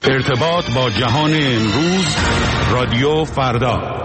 ارتباط با جهان امروز، رادیو فردا.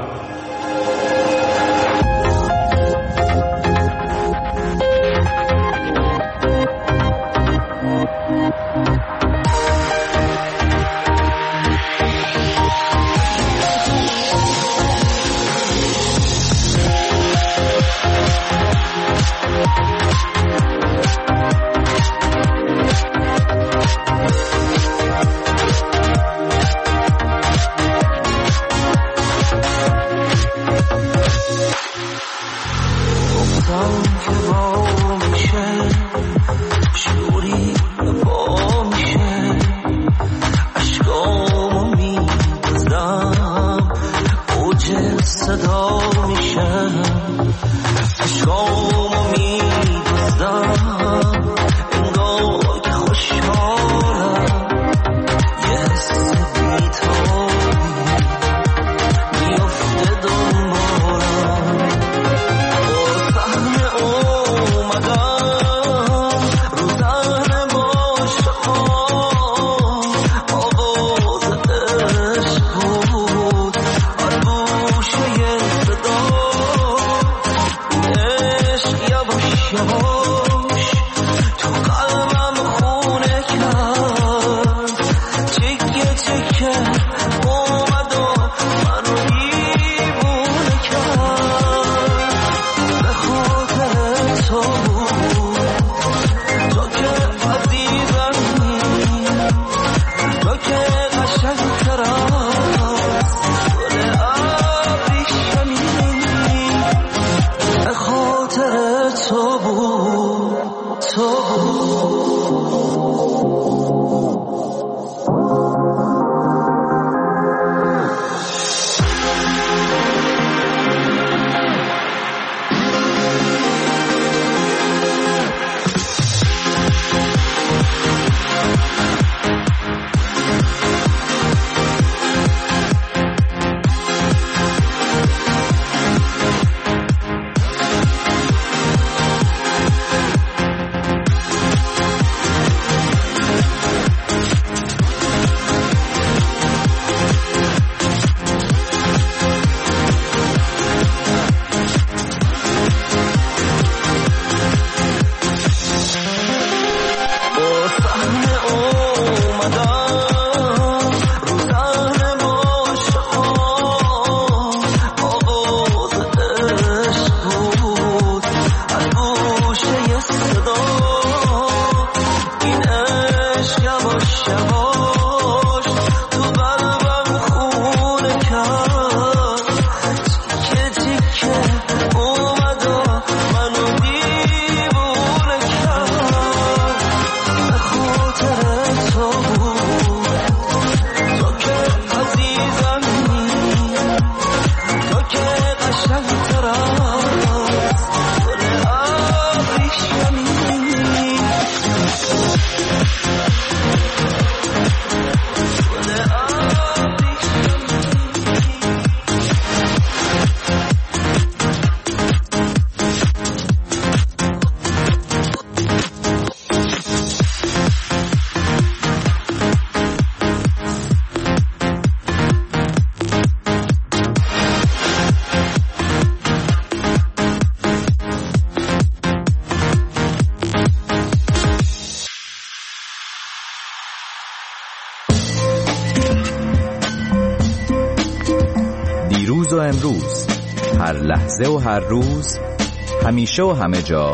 امروز، هر لحظه و هر روز، همیشه و همه جا،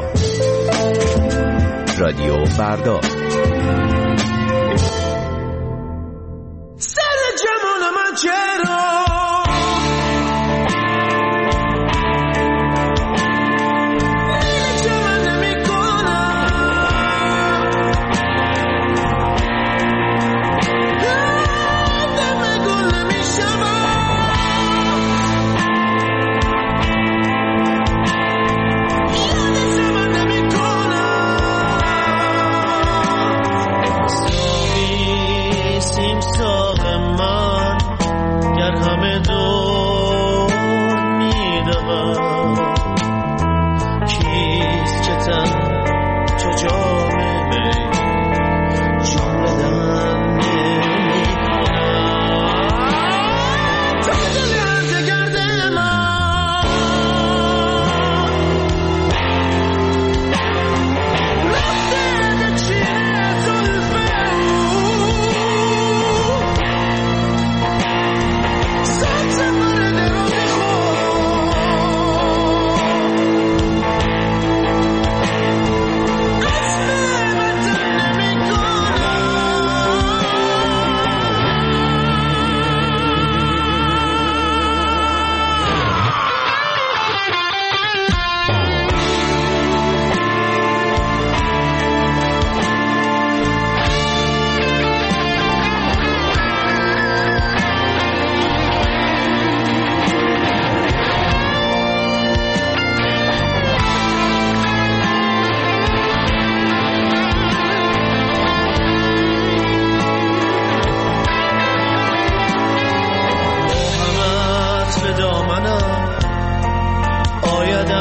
رادیو فردا. سر جمال من چرا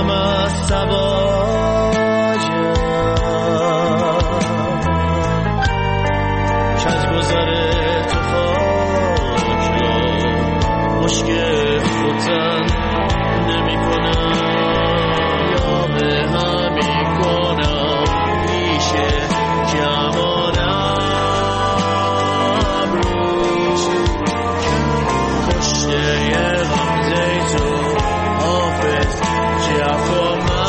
دلم از سباجم کج گذاره تو خاک را مشکل خودن نمی کنم یا به همی کنم پیشه جمانم روش کشته غمزه تو حافظ جفا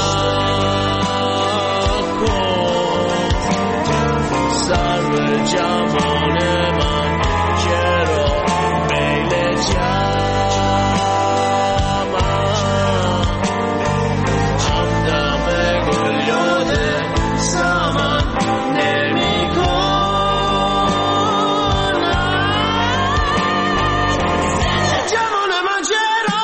مکن سر به جمان من چرا میل جمعم همدم گل یاد زمان نمی کنم جمان من چرا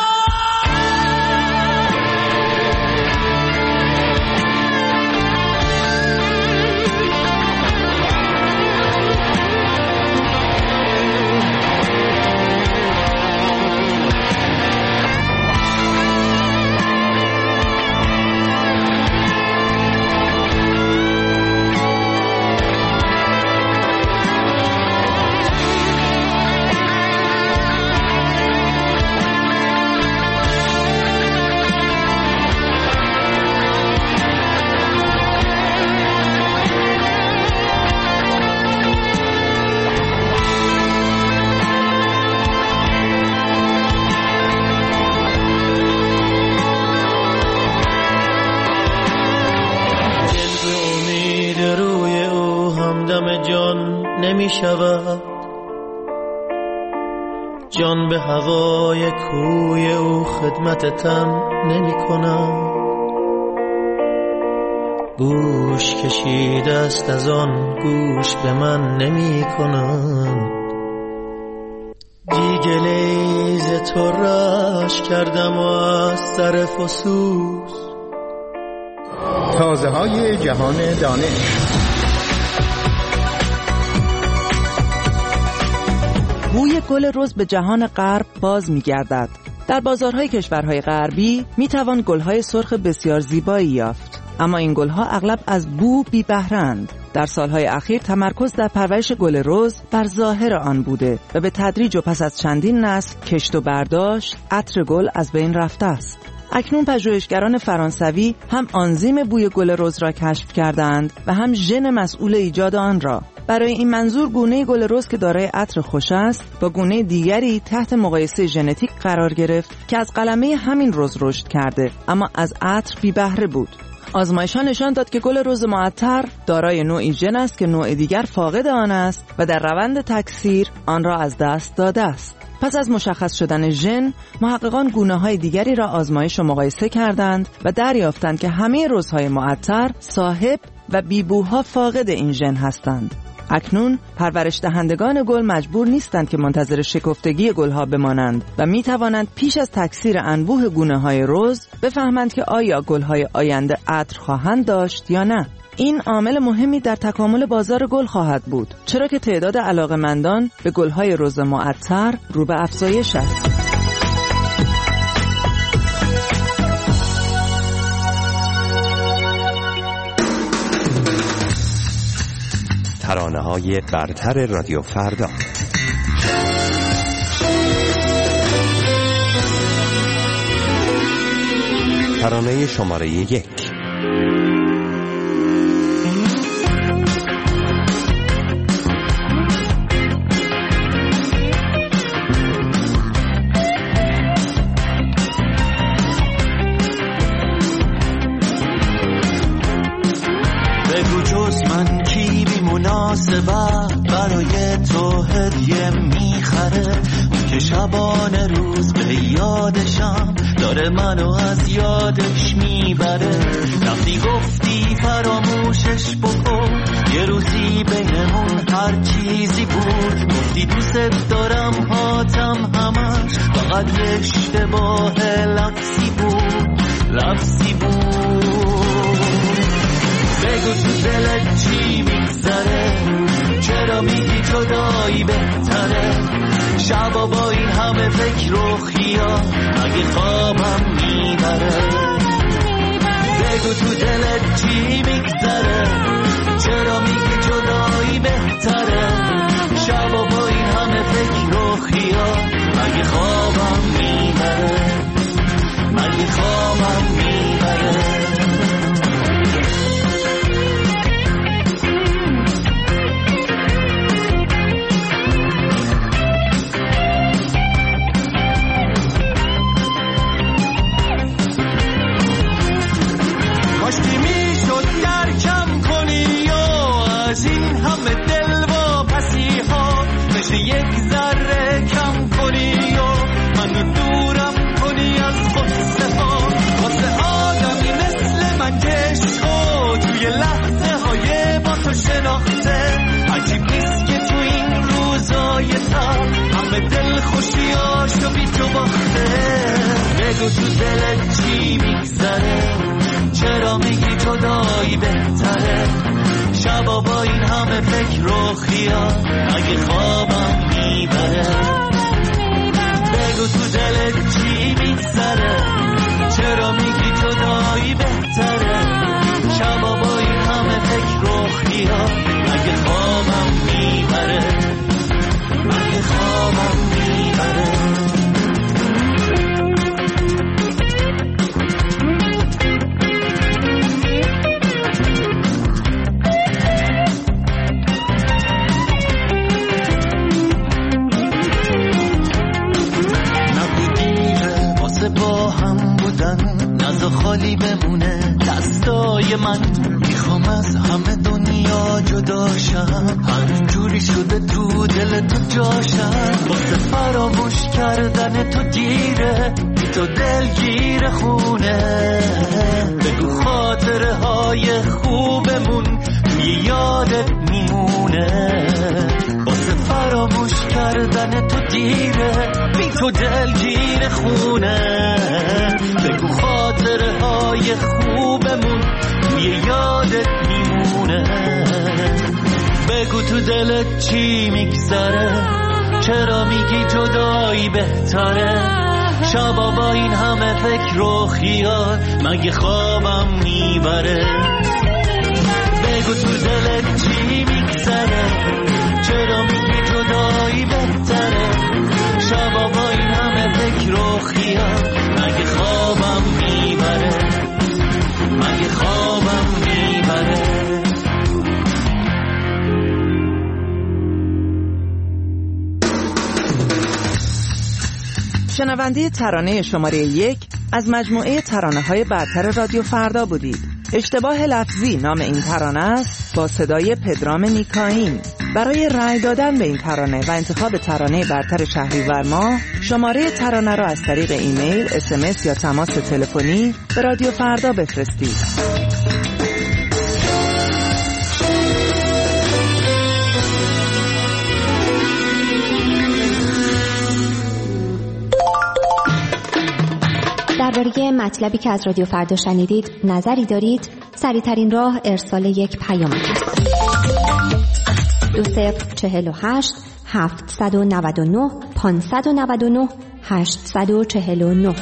جان نمی شود جان به هوای کوی او خدمت تن نمی کنم گوش کشیده است از آن گوش به من نمی کنم دیگه لیز تو رش کردم و از سر فسوس تازه های جهان دانش بوی گل رز به جهان غرب باز می‌گردد. در بازارهای کشورهای غربی می‌توان گل‌های سرخ بسیار زیبایی یافت، اما این گل‌ها اغلب از بو بی بهره‌اند. در سالهای اخیر تمرکز در پرورش گل رز بر ظاهر آن بوده و به تدریج و پس از چندین نسل کشت و برداشت عطر گل از بین رفته است. اکنون پژوهشگران فرانسوی هم آنزیم بوی گل رز را کشف کردند و هم ژن مسئول ایجاد آن را. برای این منظور گونه گل رز که دارای عطر خوش است با گونه دیگری تحت مقایسه ژنتیک قرار گرفت که از قلمه همین رز رشد کرده اما از عطر بی بهره بود. آزمایش‌ها نشان داد که گل رز معطر دارای نوعی ژن است که نوع دیگر فاقد آن است و در روند تکثیر آن را از دست داده است. پس از مشخص شدن ژن، محققان گونه‌های دیگری را آزمایش و مقایسه کردند و دریافتند که همه رزهای معطر صاحب و بیبوها فاقد این ژن هستند. اکنون پرورش دهندگان گل مجبور نیستند که منتظر شکفتگی گلها بمانند و می توانند پیش از تکثیر انبوه گونه‌های رز بفهمند که آیا گلهای آینده عطر خواهند داشت یا نه. این عامل مهمی در تکامل بازار گل خواهد بود، چرا که تعداد علاقه‌مندان به گلهای رز معطر رو به افزایش است. ترانه‌های برتر رادیو فردا. ترانه شماره 1. بگو جز من کی بی مناسبت برای تو هدیه میخره که شبانه روز به یادشم داره منو از یادش میبره وقتی گفتی فراموشش بکن یه روزی بینمون هر چیزی بود گفتی دوست دارم هاتم همش فقط یه اشتباه لفظی بود بگو تو دلت چی میگذره چرا میگی جدایی بهتره شبا با این همه فکر و خیال اگه خوابم میبره بگو تو دلت چی میگذره، چرا میگی جدایی بهتره، شبا با این همه فکر و خیال مگه خوابم میبره، مگه خوابم میبره. کاشکی میشد درکم کنی و از این همه دل و پسی ها مثل یک ذره کم کنی و منو دورم کنی از غصه ها. واسه آدمی مثل من کشو توی لحظه های با تو شناخته، عجیب نیست که تو این روزای تا همه دل خوشیاشو بی تو باخته. بگو تو دلت چی میگذره، چرا میگی جدایی بهتره، شبا با این همه فکر و خیال اگه خوابم میبره. بگو تو دلت چی میگذره، چرا میگی جدایی بهتره، شبا با این همه فکر و خیال اگه خوابم میبره، اگه خوابم میبره. نزا خالی بمونه دستای من، میخوام از همه دنیا جداشم، همینجوری شده تو دل تو جاشم. واسه فراموش کردن تو گیره، تو دل گیره خونه. بگو خاطره های خوبمون توی یادت میمونه، واسه فراموش کردن تو دیره، بی تو دل گیره خونه. بگو خاطره های خوبمون توی یادت میمونه. بگو تو دلت چی میگذره، چرا میگی جدایی بهتره، شبا با این همه فکر و خیال مگه خوابم میبره. بگو تو دلت چی میگذره، چرا میگی جدایی بهتره، شبا با این همه فکر و خیال مگه خوابم میبره، مگه خوابم میبره. شنونده ترانه شماره 1 از مجموعه ترانه‌های برتر رادیو فردا بودید. اشتباه لفظی نام این ترانه است با صدای پدرام نیکاین. برای رأی دادن به این ترانه و انتخاب ترانه برتر شهریور ماه شماره ترانه را از طریق ایمیل، SMS یا تماس تلفنی به رادیو فردا بفرستید. درباره مطلبی که از رادیو فردا شنیدید نظری دارید؟ سریع‌ترین راه ارسال یک پیام است. 2048 799 599 849.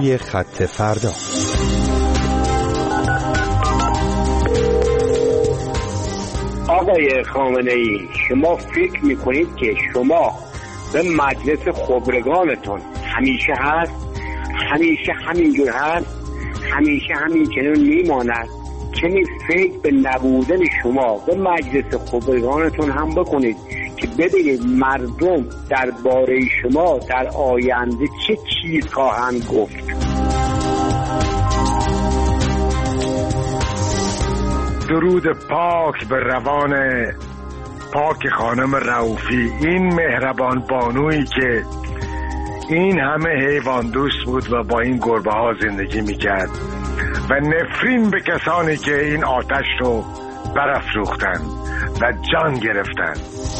روی خط فردا. آقای خامنه‌ای، شما فکر میکنید که شما به مجلس خبرگانتون همیشه هست، همیشه همینجور هست، همیشه همین چنین میماند؟ چنین فکر به نبودن شما به مجلس خبرگانتون هم بکنید که ببینید مردم درباره شما در آینده چه چیز خواهند گفت. درود پاک به روان پاک خانم رؤوفی، این مهربان بانویی که این همه حیوان دوست بود و با این گربه ها زندگی میکرد و نفرین به کسانی که این آتش رو برافروختن و جان گرفتن.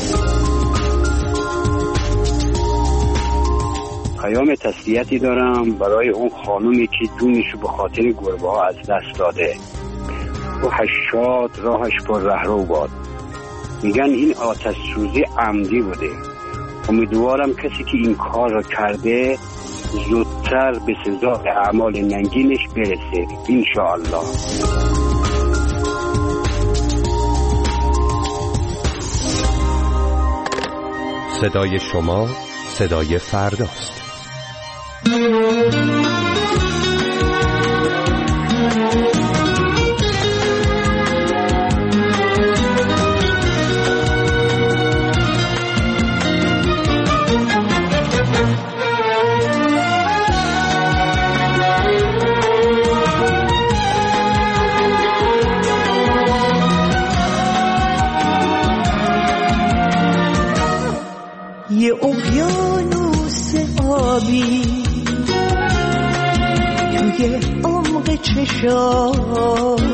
پیام تسلیتی دارم برای اون خانومی که دونشو به خاطر گربه ها از دست داده و 80 راهش پر رهرو باد. میگن این آتش سوزی عمدی بوده. امیدوارم کسی که این کار را کرده زودتر به سزای اعمال ننگینش برسه انشاءالله. صدای شما صدای فرداست. یه اقیانوس آبی توی عمق چشاته،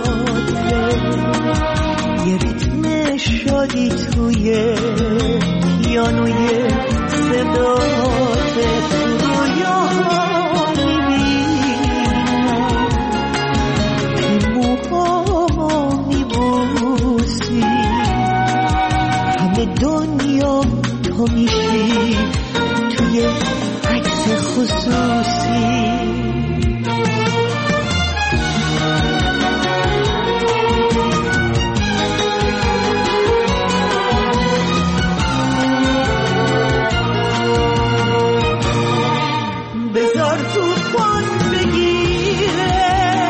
یه ریتم شادی توی پیانوی صداته، تو رویاها میبینم که موهامو میبوسی، همه دنیا تو میشی توی عکس خصوصی. بذار طوفان بگیره،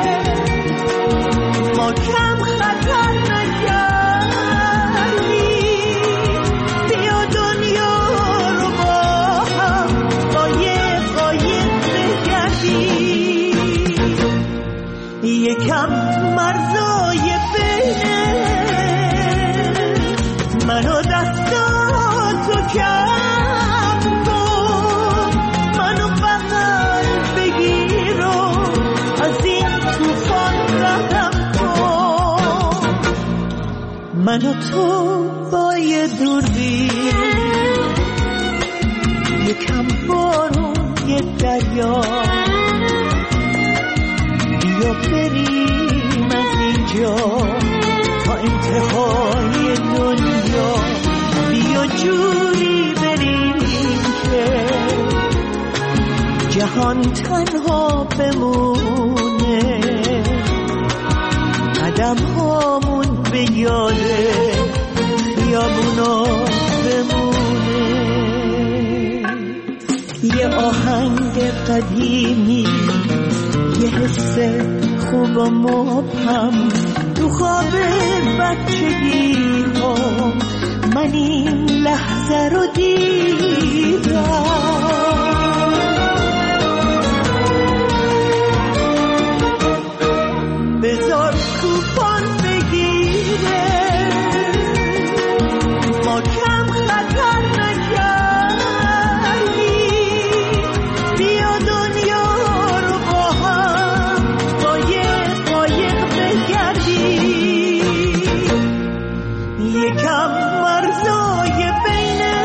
ما کم خطر نکردیم، بیا دنیا رو با هم قایق بگردیم، یکم مرزای بینه منو دستاتو کم کن، منو بغل بگیر و از این طوفان ردم کن، منو تو با یه دوربین، یکم بارون یه دریا، بیا بریم از اینجا تا انتهای دنیا، بیا جوری بریم که جهان تنها بمونه، قدم هامون به یاده خیابونا بمونه. یه آهنگ قدیمی، یه حس خوب و مبهم تو خواب بچگی ها، من این لحظه رو دیدم. بذار طوفان بگیره، ما کم خطر نکردیم، بیا دنیا رو با هم قایق بگردیم، یکم مرزای بینه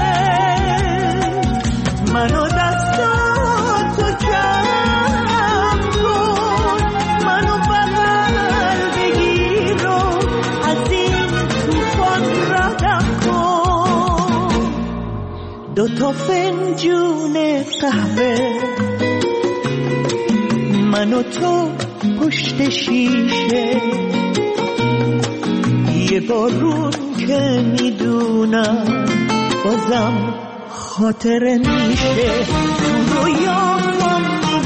منو دستاتو کم کن، منو بغل بگیر و از این طوفان ردم کن. دوتا فنجون قهوه من و تو پشت شیشه، یه بارون که میدونم بازم خاطره میشه. تو رویام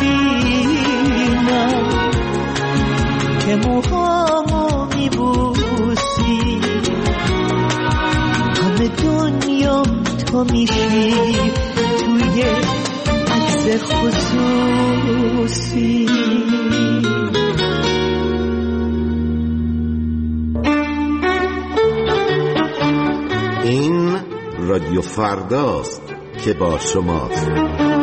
میبینم که موهامو میبوسی، همه دنیا تو میشی توی عکس خصوصی. این رادیو فرداست که با شماست.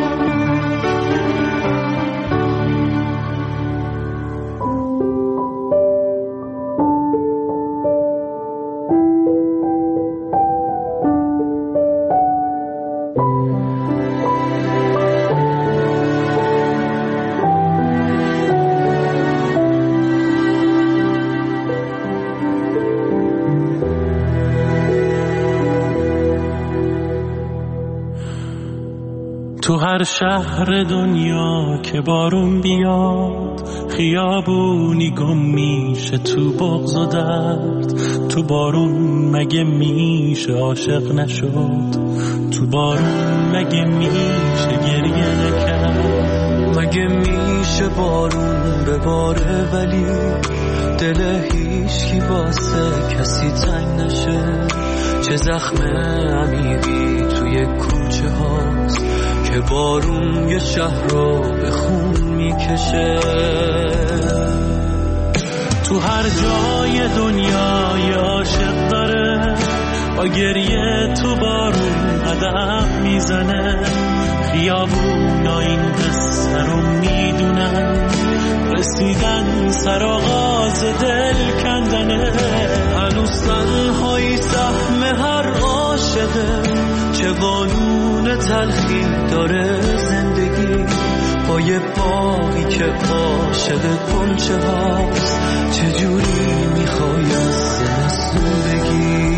تو هر شهر دنیا که بارون بیاد، خیابونی گم میشه تو بغض و درد. تو بارون مگه میشه عاشق نشد؟ تو بارون مگه میشه گریه نکرد؟ مگه میشه بارون بباره ولی دل هیچکی واسه کسی تنگ نشه؟ چه زخم عمیقی توی کوچه هاست که بارون یه شهر رو به خون میکشه. تو هر جای دنیا یه عاشق داره، با گریه تو بارون قدم میزنه. خیابونا این قصه رو میدونن، رسیدن سر آغاز دل کندنه. هنوز تنهایی سهم هر عاشقه، چه قانون تلخی داره زندگی. با یه باقی که عاشق کنچه هاست، چجوری میخوای از زمستون بگی؟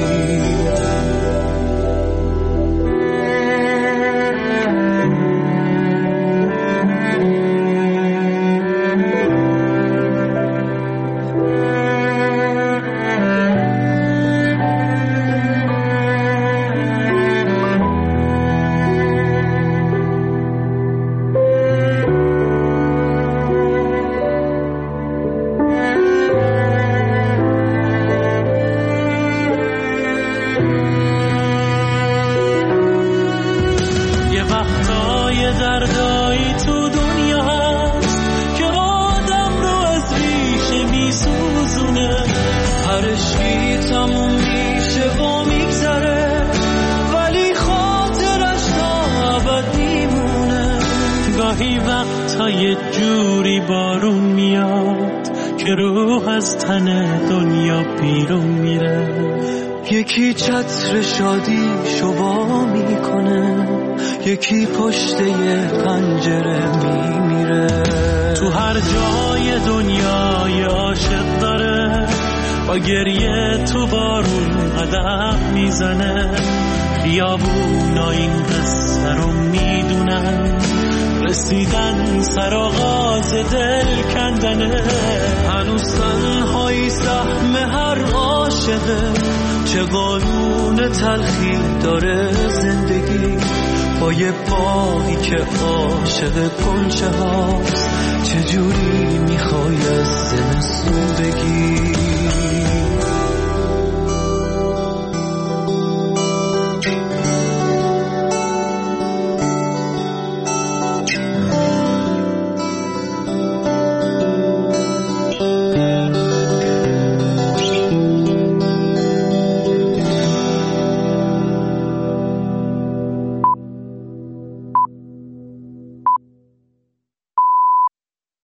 گاهی وقتا یه جوری بارون میاد که روح از تن دنیا بیرون میره. یکی چتر شادی شوا میکنه، یکی پشت یه پنجره میمیره. تو هر جای دنیا یه عاشق داره، با گریه تو بارون قدم میزنه. خیابونا این قصه رو میدونن، رسیدن سر آغاز دل کندنه. هنوز تنهایی سهم هر عاشقه، چه قانون تلخی داره زندگی. با یه باقی که عاشق کنچه هاست،